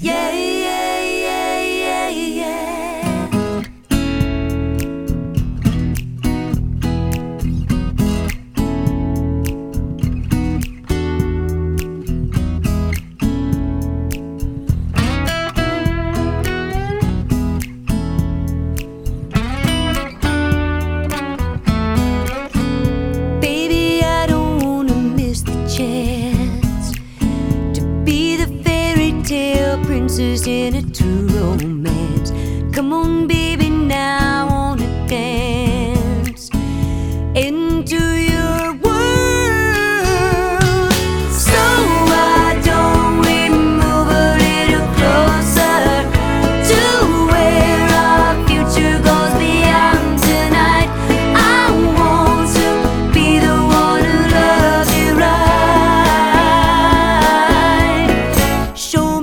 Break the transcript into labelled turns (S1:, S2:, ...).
S1: Yeah, yeah, yeah, yeah, yeah. Baby, I don't wanna miss the chance to be the fairy tale princess in a true romance. Come on, baby,